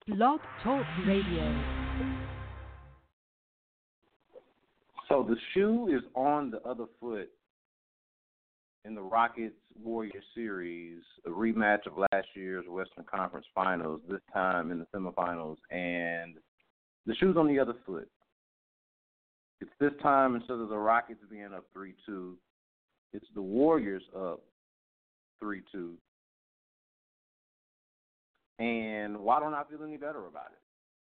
Blog Talk Radio. So the shoe is on the other foot in the Rockets-Warriors series, a rematch of last year's Western Conference Finals, this time in the semifinals, and the shoe's on the other foot. It's this time, instead of the Rockets being up 3-2, it's the Warriors up 3-2. And why don't I feel any better about it?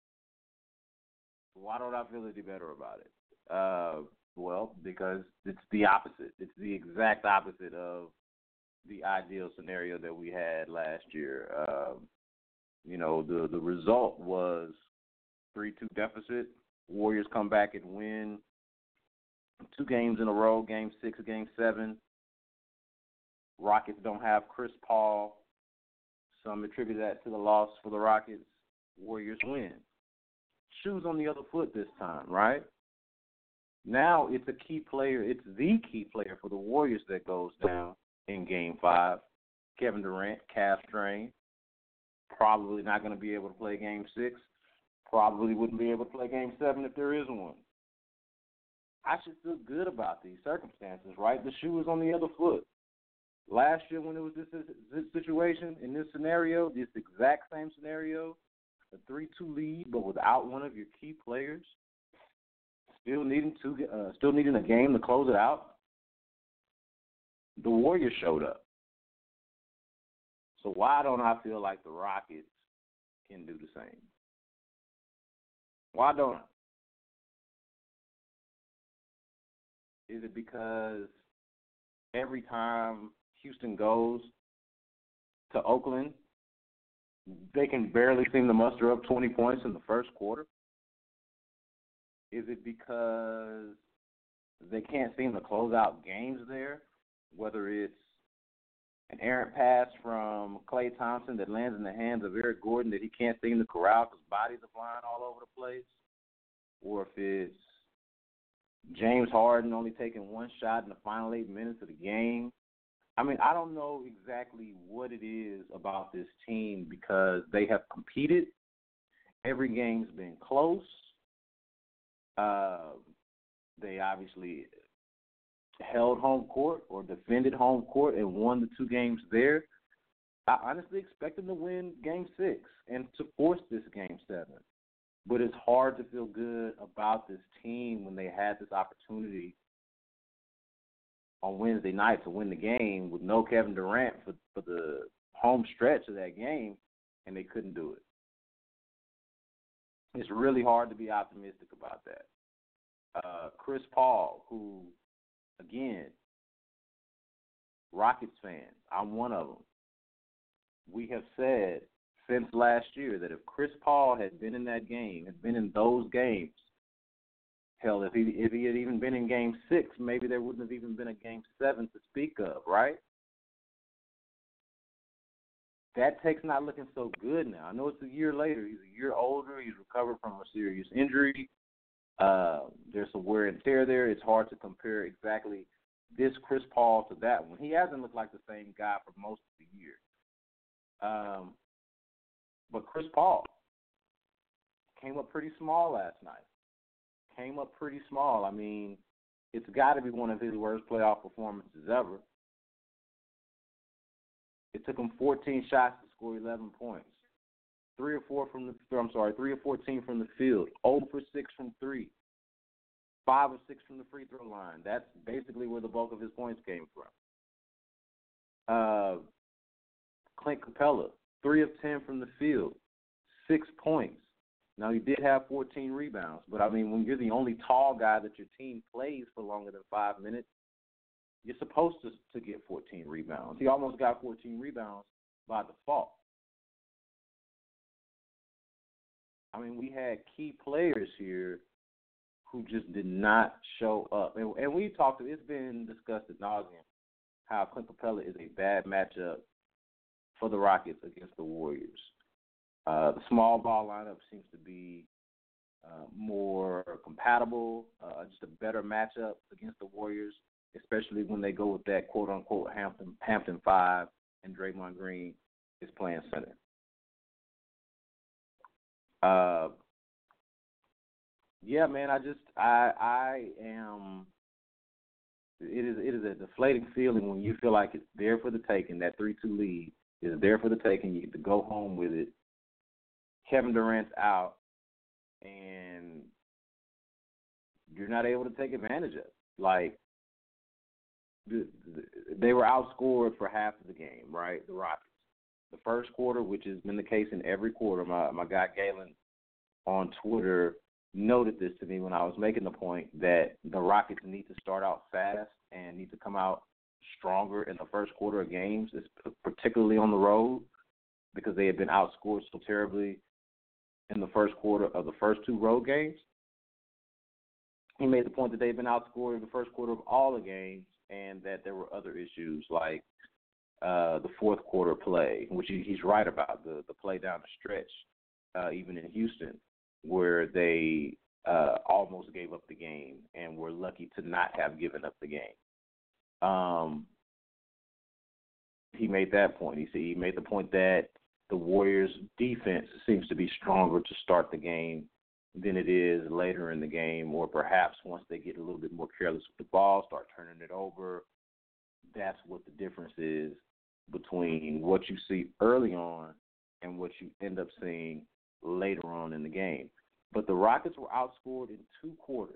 Why don't I feel any better about it? Well, because it's the opposite. It's the exact opposite of the ideal scenario that we had last year. The result was 3-2 deficit. Warriors come back and win 2 games in a row, Game 6, Game 7. Rockets don't have Chris Paul. Some attribute that to the loss for the Rockets. Warriors win. Shoes on the other foot this time, right? Now it's a key player. It's the key player for the Warriors that goes down in Game 5. Kevin Durant, calf strain. Probably not going to be able to play Game 6. Probably wouldn't be able to play Game 7 if there is one. I should feel good about these circumstances, right? The shoe is on the other foot. Last year when it was this situation, in this scenario, this exact same scenario, a 3-2 lead but without one of your key players, still needing a game to close it out, the Warriors showed up. So why don't I feel like the Rockets can do the same? Why don't I? Is it because every time Houston goes to Oakland, they can barely seem to muster up 20 points in the first quarter? Is it because they can't seem to close out games there, whether it's an errant pass from Klay Thompson that lands in the hands of Eric Gordon that he can't seem to corral because bodies are flying all over the place, or if it's James Harden only taking one shot in the final 8 minutes of the game? I mean, I don't know exactly what it is about this team because they have competed. Every game's been close. They obviously held home court or defended home court and won the 2 games there. I honestly expect them to win Game 6 and to force this Game 7. But it's hard to feel good about this team when they had this opportunity on Wednesday night to win the game with no Kevin Durant for the home stretch of that game, and they couldn't do it. It's really hard to be optimistic about that. Chris Paul, who, again, Rockets fans, I'm one of them. We have said since last year that if Chris Paul had been in that game, had been in those games, hell, if he had even been in Game 6, maybe there wouldn't have even been a Game 7 to speak of, right? That take's not looking so good now. I know it's a year later. He's a year older. He's recovered from a serious injury. There's some wear and tear there. It's hard to compare exactly this Chris Paul to that one. He hasn't looked like the same guy for most of the year. But Chris Paul came up pretty small last night. Came up pretty small. I mean, it's got to be one of his worst playoff performances ever. It took him 14 shots to score 11 points. 3 of 14 from the field. 0 for 6 from 3. 5 of 6 from the free throw line. That's basically where the bulk of his points came from. Clint Capella, 3 of 10 from the field. 6 points. Now, he did have 14 rebounds, but, I mean, when you're the only tall guy that your team plays for longer than 5 minutes, you're supposed to get 14 rebounds. He almost got 14 rebounds by default. I mean, we had key players here who just did not show up. And we talked, it's been discussed ad nauseum how Clint Capella is a bad matchup for the Rockets against the Warriors. The small ball lineup seems to be more compatible, just a better matchup against the Warriors, especially when they go with that quote-unquote Hampton 5 and Draymond Green is playing center. Uh, yeah, man. I am. It is a deflating feeling when you feel like it's there for the taking. That 3-2 lead is there for the taking. You get to go home with it. Kevin Durant's out, and you're not able to take advantage of it. Like, they were outscored for half of the game, right? The Rockets. The first quarter, which has been the case in every quarter, my guy Galen on Twitter noted this to me when I was making the point that the Rockets need to start out fast and need to come out stronger in the first quarter of games, particularly on the road, because they had been outscored so terribly in the first quarter of the first two road games. He made the point that they've been outscored in the first quarter of all the games and that there were other issues like the fourth quarter play, which he's right about, the play down the stretch, even in Houston, where they almost gave up the game and were lucky to not have given up the game. He made that point. He made the point that the Warriors' defense seems to be stronger to start the game than it is later in the game, or perhaps once they get a little bit more careless with the ball, start turning it over. That's what the difference is between what you see early on and what you end up seeing later on in the game. But the Rockets were outscored in two quarters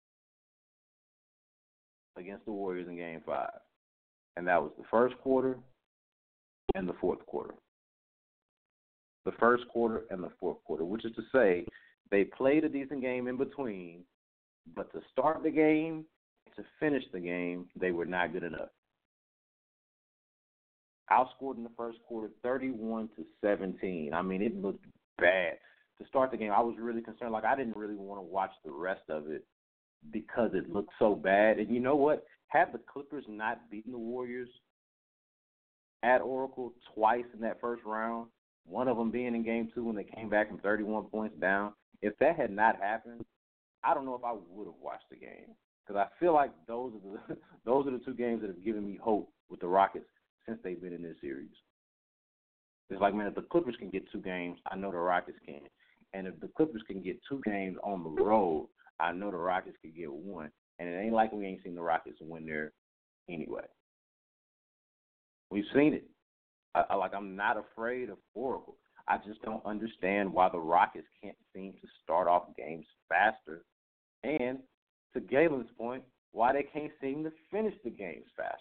against the Warriors in Game 5. And that was the first quarter and the fourth quarter. The first quarter and the fourth quarter, which is to say they played a decent game in between, but to start the game, to finish the game, they were not good enough. Outscored in the first quarter 31-17. I mean, it looked bad. To start the game, I was really concerned. Like, I didn't really want to watch the rest of it because it looked so bad. And you know what? Had the Clippers not beaten the Warriors at Oracle twice in that first round, one of them being in Game 2 when they came back from 31 points down, if that had not happened, I don't know if I would have watched the game, because I feel like those are the two games that have given me hope with the Rockets since they've been in this series. It's like, man, if the Clippers can get 2 games, I know the Rockets can. And if the Clippers can get 2 games on the road, I know the Rockets could get 1. And it ain't like we ain't seen the Rockets win there anyway. We've seen it. I'm not afraid of Oracle. I just don't understand why the Rockets can't seem to start off games faster. And to Galen's point, why they can't seem to finish the games faster.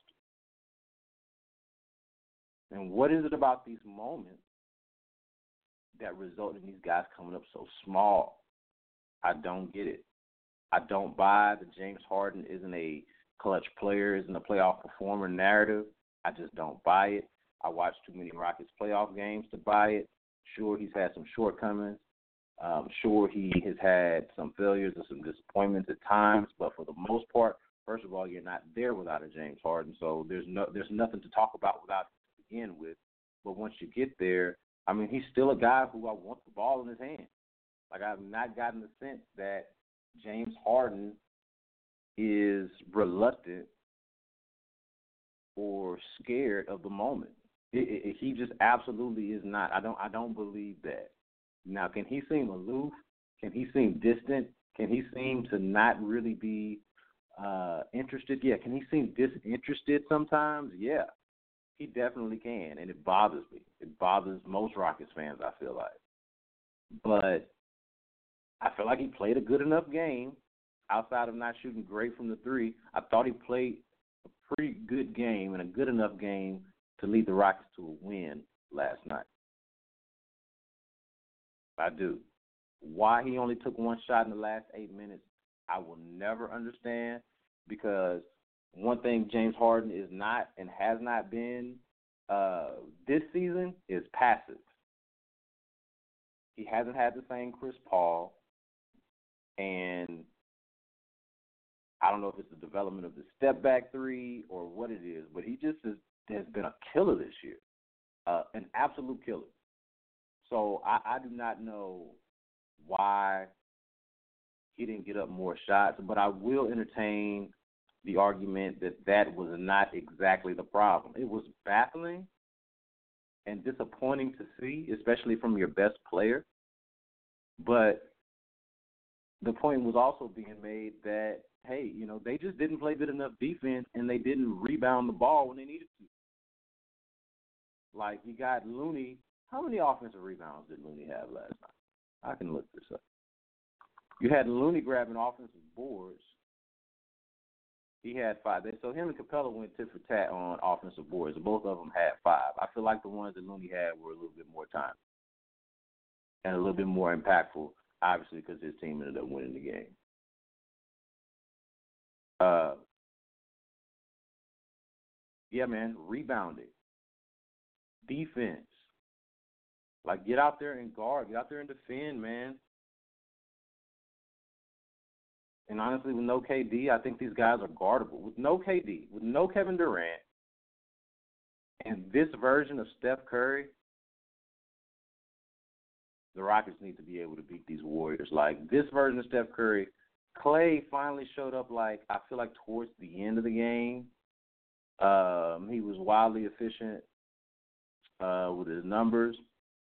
And what is it about these moments that result in these guys coming up so small? I don't get it. I don't buy that James Harden isn't a clutch player, isn't a playoff performer narrative. I just don't buy it. I watched too many Rockets playoff games to buy it. Sure, he's had some shortcomings. Sure, he has had some failures and some disappointments at times, but for the most part, first of all, you're not there without a James Harden, so there's nothing to talk about without him to begin with. But once you get there, I mean, he's still a guy who I want the ball in his hand. Like, I've not gotten the sense that James Harden is reluctant or scared of the moment. He just absolutely is not. I don't believe that. Now, can he seem aloof? Can he seem distant? Can he seem to not really be interested? Yeah. Can he seem disinterested sometimes? Yeah. He definitely can, and it bothers me. It bothers most Rockets fans, I feel like. But I feel like he played a good enough game outside of not shooting great from the 3. I thought he played a pretty good game and a good enough game to lead the Rockets to a win last night. I do. Why he only took one shot in the last 8 minutes, I will never understand, because one thing James Harden is not and has not been this season is passive. He hasn't had the same Chris Paul, and I don't know if it's the development of the step-back 3 or what it is, but he just has been a killer this year, an absolute killer. So I do not know why he didn't get up more shots, but I will entertain the argument that was not exactly the problem. It was baffling and disappointing to see, especially from your best player, But the point was also being made that, hey, they just didn't play good enough defense and they didn't rebound the ball when they needed to. Like, you got Looney. How many offensive rebounds did Looney have last night? I can look this up. You had Looney grabbing offensive boards. He had 5. So him and Capella went tit for tat on offensive boards. Both of them had 5. I feel like the ones that Looney had were a little bit more time and a little bit more impactful, obviously, because his team ended up winning the game. Yeah, man, rebounding, defense. Like, get out there and guard. Get out there and defend, man. And honestly, with no KD, I think these guys are guardable. With no KD, with no Kevin Durant, and this version of Steph Curry, the Rockets need to be able to beat these Warriors. Like, this version of Steph Curry, Klay finally showed up, like, I feel like towards the end of the game. He was wildly efficient with his numbers.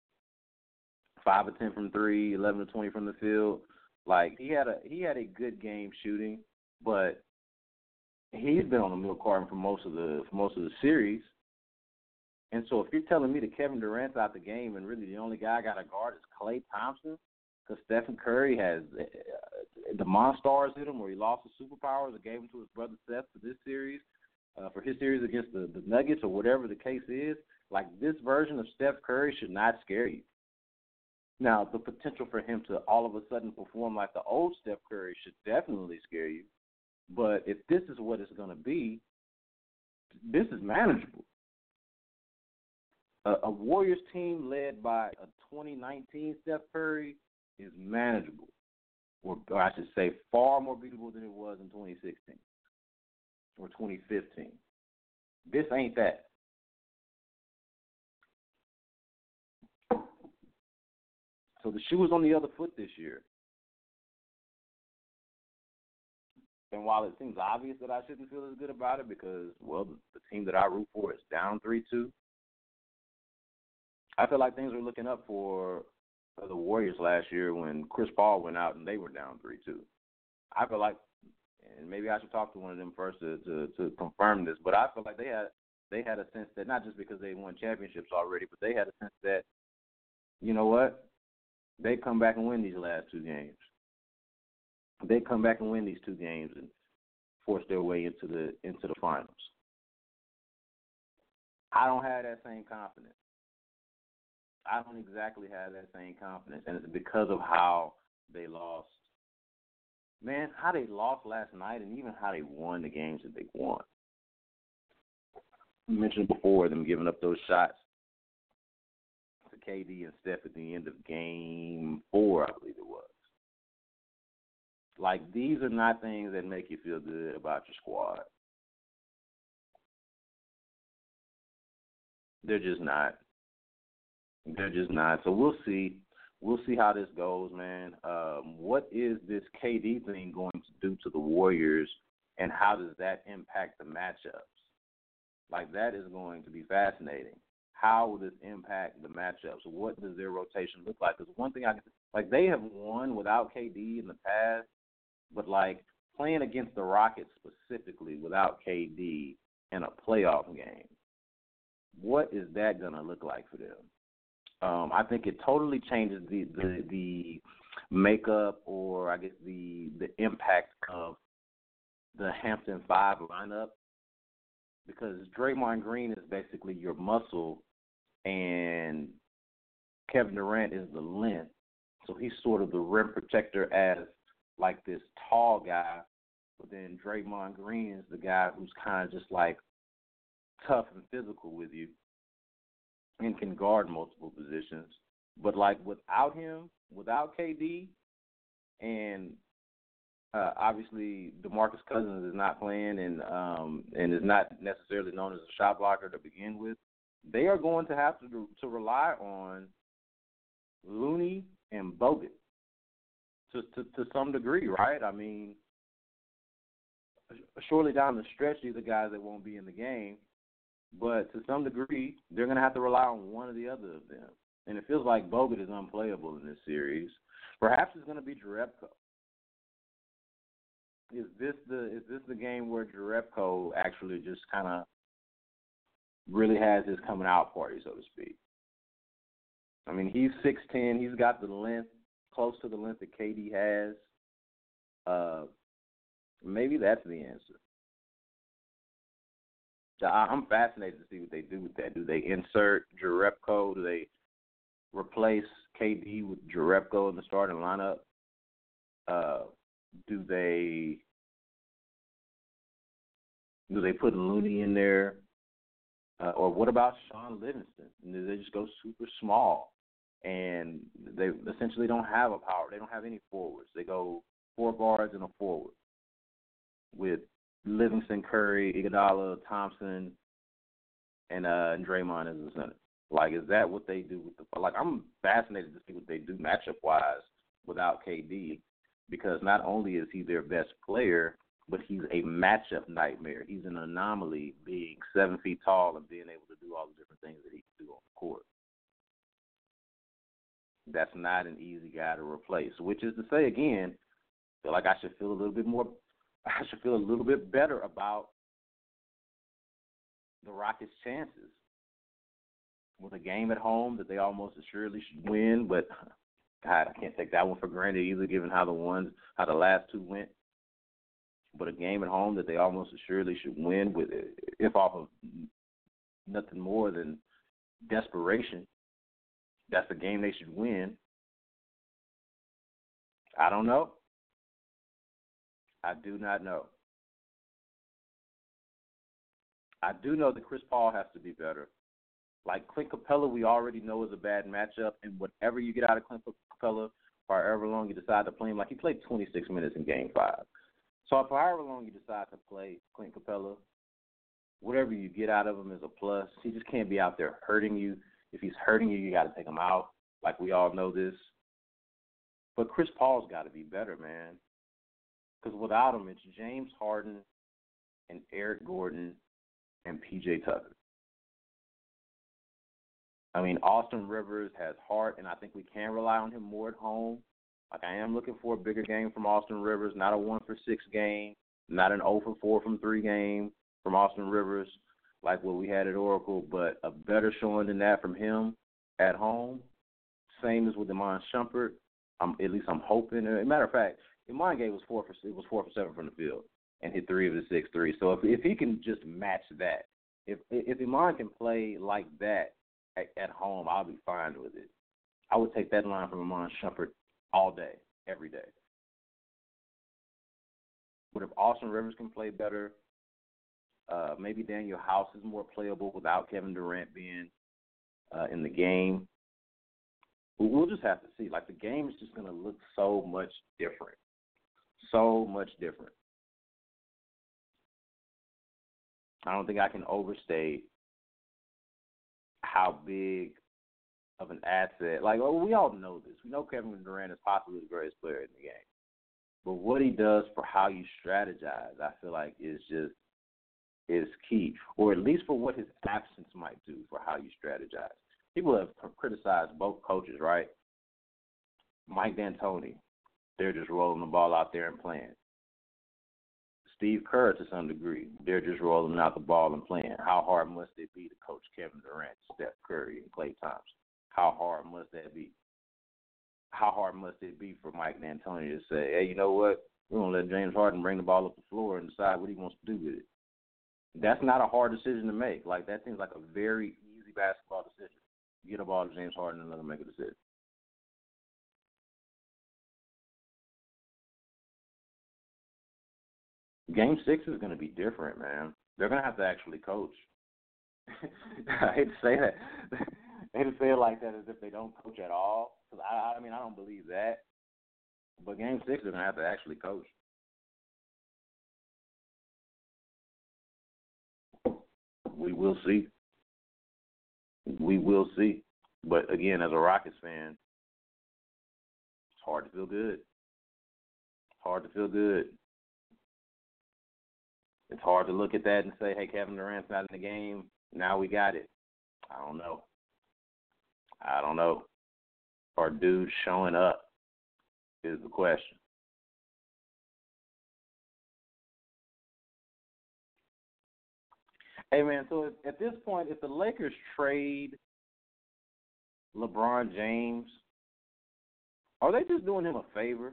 5 of 10 from 3, 11 of 20 from the field. Like, he had a good game shooting, but he's been on the milk carton for most of the series. And so if you're telling me that Kevin Durant's out the game and really the only guy I got to guard is Klay Thompson, because Stephen Curry has the Monstars hit him, where he lost the superpowers and gave them to his brother Seth for this series, for his series against the Nuggets or whatever the case is, like, this version of Steph Curry should not scare you. Now, the potential for him to all of a sudden perform like the old Steph Curry should definitely scare you. But if this is what it's going to be, this is manageable. A Warriors team led by a 2019 Steph Curry is manageable, or I should say far more beatable than it was in 2016 or 2015. This ain't that. So the shoe is on the other foot this year. And while it seems obvious that I shouldn't feel as good about it because, well, the team that I root for is down 3-2, I feel like things were looking up for the Warriors last year when Chris Paul went out and they were down 3-2. I feel like, and maybe I should talk to one of them first to confirm this, but I feel like they had a sense that, not just because they won championships already, but they had a sense that, you know what, they come back and win these last 2 games. They come back and win these 2 games and force their way into the finals. I don't have that same confidence. I don't exactly have that same confidence, and it's because of how they lost. Man, how they lost last night and even how they won the games that they won. I mentioned before them giving up those shots to KD and Steph at the end of game 4, I believe it was. Like, these are not things that make you feel good about your squad. They're just not. They're just not. So we'll see. We'll see how this goes, man. What is this KD thing going to do to the Warriors, and how does that impact the matchups? Like, that is going to be fascinating. How will this impact the matchups? What does their rotation look like? Because one thing they have won without KD in the past, but, like, playing against the Rockets specifically without KD in a playoff game, what is that going to look like for them? I think it totally changes the makeup, or I guess the impact of the Hampton 5 lineup, because Draymond Green is basically your muscle and Kevin Durant is the length. So he's sort of the rim protector as like this tall guy, but then Draymond Green is the guy who's kind of just like tough and physical with you and can guard multiple positions. But like without him, without KD, and obviously DeMarcus Cousins is not playing and is not necessarily known as a shot blocker to begin with, they are going to have to rely on Looney and Bogut to some degree, right? I mean, surely down the stretch, these are guys that won't be in the game, but to some degree, they're going to have to rely on one or the other of them. And it feels like Bogut is unplayable in this series. Perhaps it's going to be Jerebko. Is this the game where Jerebko actually just kind of really has his coming out party, so to speak? I mean, he's 6'10". He's got the length, close to the length that KD has. Maybe that's the answer. I'm fascinated to see what they do with that. Do they insert Jerebko? Do they replace KD with Jerebko in the starting lineup? Do they put Looney in there? Or what about Sean Livingston? Do they just go super small? And they essentially don't have a power. They don't have any forwards. They go 4 guards and a forward with Livingston, Curry, Iguodala, Thompson, and Draymond as the center. Like, is that what they do with the? Like, I'm fascinated to see what they do matchup-wise without KD, because not only is he their best player, but he's a matchup nightmare. He's an anomaly, being 7 feet tall and being able to do all the different things that he can do on the court. That's not an easy guy to replace. Which is to say, again, I feel like I should feel a little bit better about the Rockets' chances with a game at home that they almost assuredly should win. But God, I can't take that one for granted either, given how the last two went. But a game at home that they almost assuredly should win, with, if off of nothing more than desperation. That's the game they should win. I don't know. I do not know. I do know that Chris Paul has to be better. Like, Clint Capella, we already know is a bad matchup, and whatever you get out of Clint Capella, for however long you decide to play him, like, he played 26 minutes in Game 5. So for however long you decide to play Clint Capella, whatever you get out of him is a plus. He just can't be out there hurting you. If he's hurting you, you got to take him out. Like, we all know this. But Chris Paul's got to be better, man. Because without him, it's James Harden and Eric Gordon and P.J. Tucker. I mean, Austin Rivers has heart, and I think we can rely on him more at home. Like, I am looking for a bigger game from Austin Rivers, not a 1-for-6 game, not an 0-for-4 from 3 game from Austin Rivers like what we had at Oracle, but a better showing than that from him at home. Same as with Iman Shumpert. At least I'm hoping. As a matter of fact, Iman was 4 for 7 from the field and hit 3 of his 6 threes. So if he can just match that, if Iman can play like that at home, I'll be fine with it. I would take that line from Iman Shumpert all day, every day. But if Austin Rivers can play better, maybe Daniel House is more playable without Kevin Durant being in the game. We'll just have to see. Like, the game is just going to look so much different. So much different. I don't think I can overstate how big of an asset. Like, we all know this. We know Kevin Durant is possibly the greatest player in the game. But what he does for how you strategize, I feel like is key. Or at least for what his absence might do for how you strategize. People have criticized both coaches, right? Mike D'Antoni, they're just rolling the ball out there and playing. Steve Kerr, to some degree, they're just rolling out the ball and playing. How hard must it be to coach Kevin Durant, Steph Curry, and Klay Thompson? How hard must that be? How hard must it be for Mike D'Antoni to say, hey, you know what? We're going to let James Harden bring the ball up the floor and decide what he wants to do with it. That's not a hard decision to make. Like, that seems like a very easy basketball decision. Get a ball to James Harden and let him make a decision. Game 6 is going to be different, man. They're going to have to actually coach. I hate to say that. I hate to say it like that as if they don't coach at all. Cause I mean, I don't believe that. But Game 6, they're going to have to actually coach. We will see. We will see. But, again, as a Rockets fan, it's hard to feel good. Hard to feel good. It's hard to look at that and say, hey, Kevin Durant's not in the game. Now we got it. I don't know. Our dude's showing up. is the question. Hey, man, so at this point, if the Lakers trade LeBron James, are they just doing him a favor?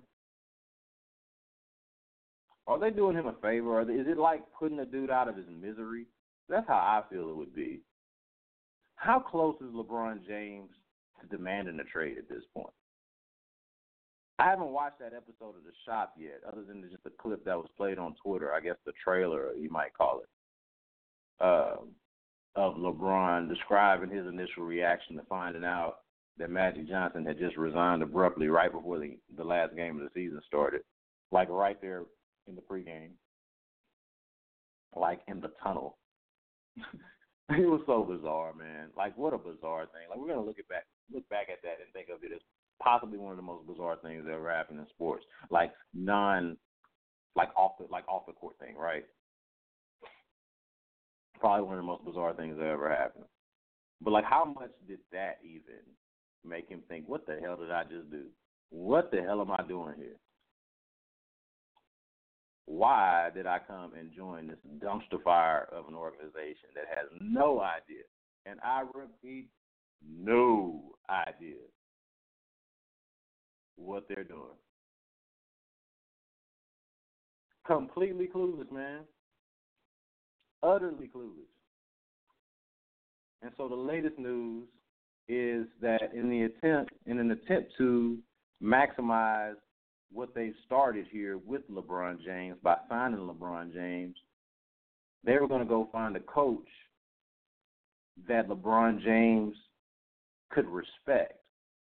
Are they doing him a favor? Or is it like putting a dude out of his misery? That's how I feel it would be. How close is LeBron James to demanding a trade at this point? I haven't watched that episode of The Shop yet, other than just a clip that was played on Twitter, I guess the trailer, you might call it, of LeBron describing his initial reaction to finding out that Magic Johnson had just resigned abruptly right before the last game of the season started, like right there in the pregame, like in the tunnel. It was so bizarre, man. Like, what a bizarre thing. Like, we're gonna look back at that and think of it as possibly one of the most bizarre things that ever happened in sports. Like off the court thing, right? Probably one of the most bizarre things that ever happened. But like, how much did that even make him think, what the hell did I just do? What the hell am I doing here? Why did I come and join this dumpster fire of an organization that has no idea, and I repeat, no idea what they're doing? Completely clueless, man. Utterly clueless. And so the latest news is that in an attempt to maximize what they've started here with LeBron James by signing LeBron James, they were going to go find a coach that LeBron James could respect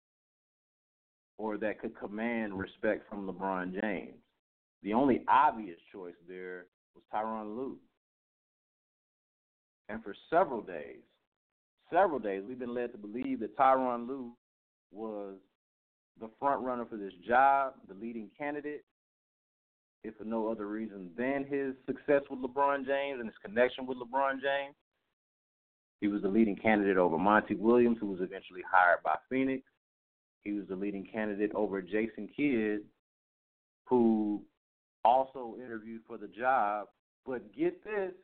or that could command respect from LeBron James. The only obvious choice there was Tyronn Lue. And for several days, we've been led to believe that Tyronn Lue was the front runner for this job, the leading candidate, if for no other reason than his success with LeBron James and his connection with LeBron James. He was the leading candidate over Monty Williams, who was eventually hired by Phoenix. He was the leading candidate over Jason Kidd, who also interviewed for the job. But get this,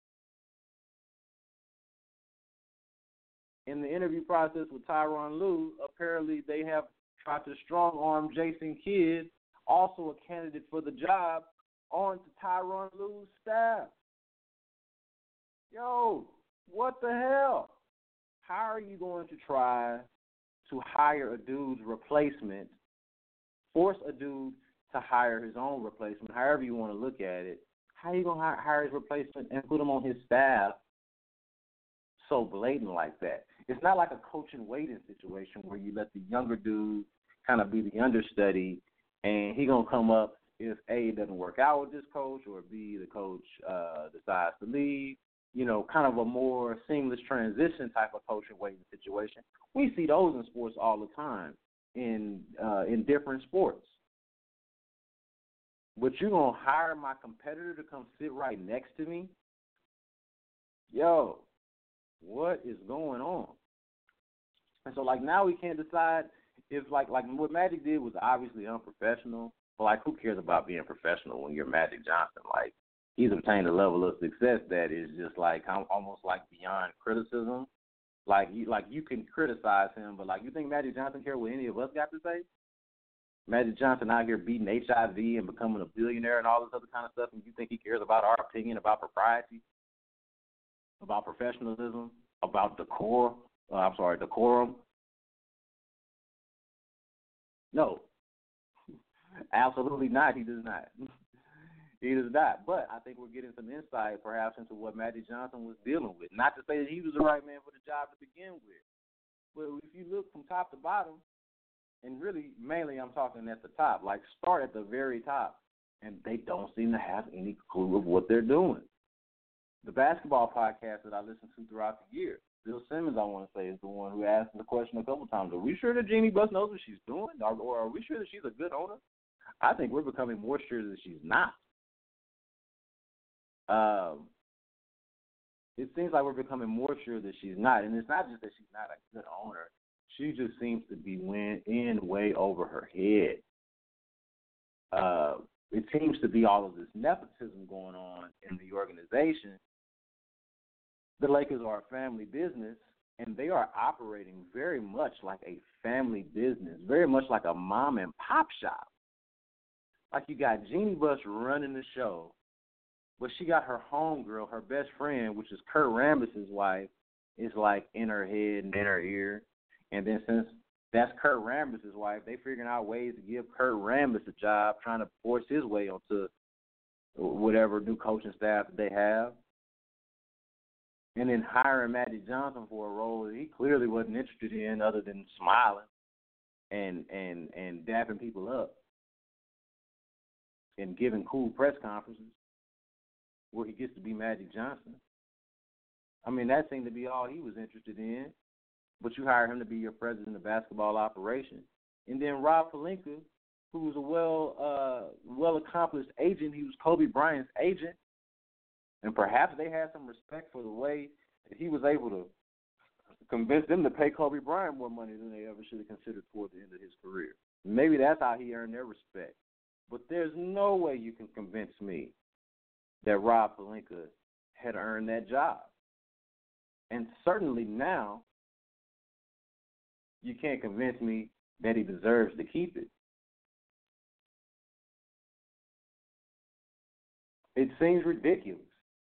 in the interview process with Tyronn Lue, apparently they have tried to strong-arm Jason Kidd, also a candidate for the job, onto Tyronn Lue's staff. Yo, what the hell? How are you going to try to hire a dude's replacement, force a dude to hire his own replacement, however you want to look at it? How are you going to hire his replacement and put him on his staff so blatant like that? It's not like a coach and waiting situation where you let the younger dude kind of be the understudy, and he going to come up if A, it doesn't work out with this coach, or B, the coach decides to leave. You know, kind of a more seamless transition type of coach and waiting situation. We see those in sports all the time in different sports. But you're going to hire my competitor to come sit right next to me? Yo, what is going on? And so, like, now we can't decide if, like what Magic did was obviously unprofessional. But, like, who cares about being professional when you're Magic Johnson? Like, he's obtained a level of success that is just, like, almost, like, beyond criticism. Like you can criticize him, but, like, you think Magic Johnson cares what any of us got to say? Magic Johnson out here beating HIV and becoming a billionaire and all this other kind of stuff, and you think he cares about our opinion, about propriety, about professionalism, about decorum? No, absolutely not. He does not. He does not. But I think we're getting some insight, perhaps, into what Magic Johnson was dealing with. Not to say that he was the right man for the job to begin with, but if you look from top to bottom, and really, mainly I'm talking at the top, like start at the very top, and they don't seem to have any clue of what they're doing. The basketball podcast that I listen to throughout the year, Bill Simmons, I want to say, is the one who asked the question a couple times, are we sure that Jeannie Buss knows what she's doing? Or are we sure that she's a good owner? I think we're becoming more sure that she's not. It seems like we're becoming more sure that she's not. And it's not just that she's not a good owner. She just seems to be in way over her head. it seems to be all of this nepotism going on in the organization. The Lakers are a family business, and they are operating very much like a family business, very much like a mom and pop shop. Like you got Jeannie Buss running the show, but she got her homegirl, her best friend, which is Kurt Rambis' wife, is like in her head and in her ear. And then since that's Kurt Rambis' wife, they figuring out ways to give Kurt Rambis a job, trying to force his way onto whatever new coaching staff that they have. And then hiring Magic Johnson for a role that he clearly wasn't interested in other than smiling and dapping people up and giving cool press conferences where he gets to be Magic Johnson. I mean, that seemed to be all he was interested in. But you hire him to be your president of basketball operations. And then Rob Pelinka, who was a well-accomplished agent. He was Kobe Bryant's agent. And perhaps they had some respect for the way that he was able to convince them to pay Kobe Bryant more money than they ever should have considered toward the end of his career. Maybe that's how he earned their respect. But there's no way you can convince me that Rob Pelinka had earned that job. And certainly now, you can't convince me that he deserves to keep it. It seems ridiculous.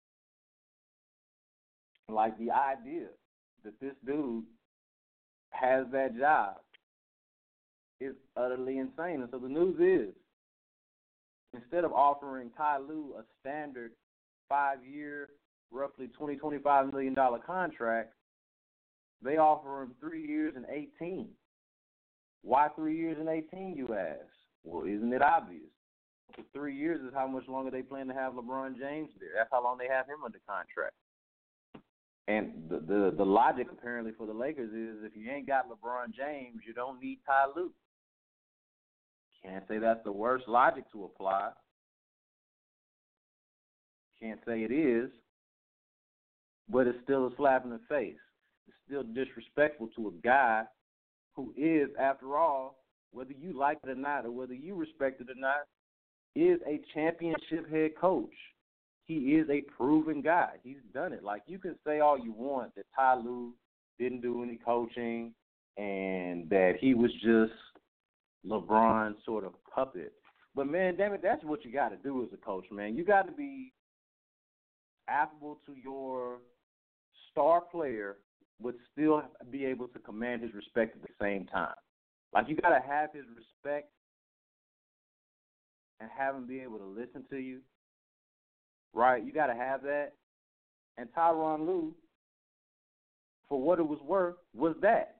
Like the idea that this dude has that job is utterly insane. And so the news is, instead of offering Ty Lue a standard 5-year, roughly $20, $25 million contract, they offer him 3 years and 18. Why 3 years and 18, you ask? Well, isn't it obvious? 3 years is how much longer they plan to have LeBron James there. That's how long they have him under contract. And the logic apparently for the Lakers is if you ain't got LeBron James, you don't need Ty Lue. Can't say that's the worst logic to apply. Can't say it is, but it's still a slap in the face. It's still disrespectful to a guy who is, after all, whether you like it or not, or whether you respect it or not, is a championship head coach. He is a proven guy. He's done it. Like, you can say all you want that Ty Lue didn't do any coaching and that he was just LeBron's sort of puppet. But, man, damn it, that's what you got to do as a coach, man. You got to be affable to your star player but still be able to command his respect at the same time. Like, you got to have his respect and have him be able to listen to you. Right, you got to have that. And Tyronn Lue, for what it was worth, was that.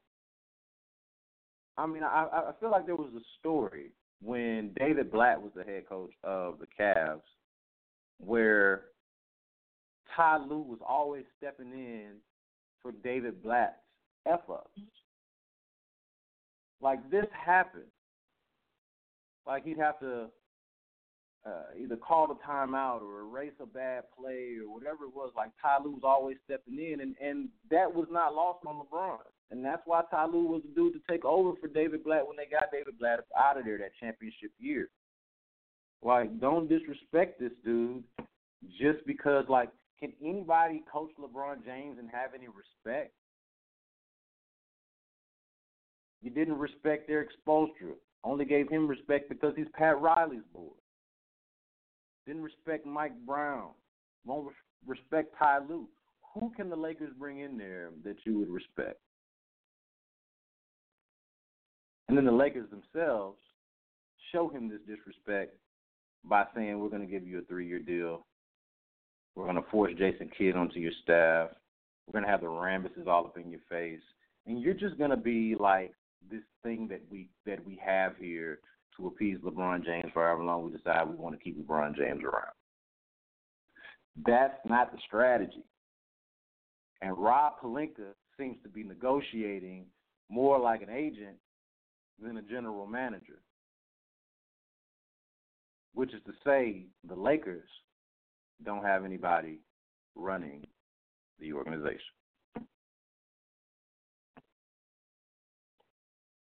I mean, I feel like there was a story when David Blatt was the head coach of the Cavs where Ty Lue was always stepping in for David Blatt's F-ups. Like, this happened. Like, he'd have to either call the timeout or erase a bad play or whatever it was. Like, Ty Lue was always stepping in, and that was not lost on LeBron. And that's why Ty Lue was the dude to take over for David Blatt when they got David Blatt out of there that championship year. Like, don't disrespect this dude just because, like, can anybody coach LeBron James and have any respect? You didn't respect Eric Spoelstra. Only gave him respect because he's Pat Riley's boy. Didn't respect Mike Brown. Won't respect Ty Lue. Who can the Lakers bring in there that you would respect? And then the Lakers themselves show him this disrespect by saying, we're going to give you a 3-year deal. We're going to force Jason Kidd onto your staff. We're going to have the Rambises all up in your face. And you're just going to be like this thing that we have here to appease LeBron James for however long we decide we want to keep LeBron James around. That's not the strategy. And Rob Pelinka seems to be negotiating more like an agent than a general manager, which is to say the Lakers don't have anybody running the organization.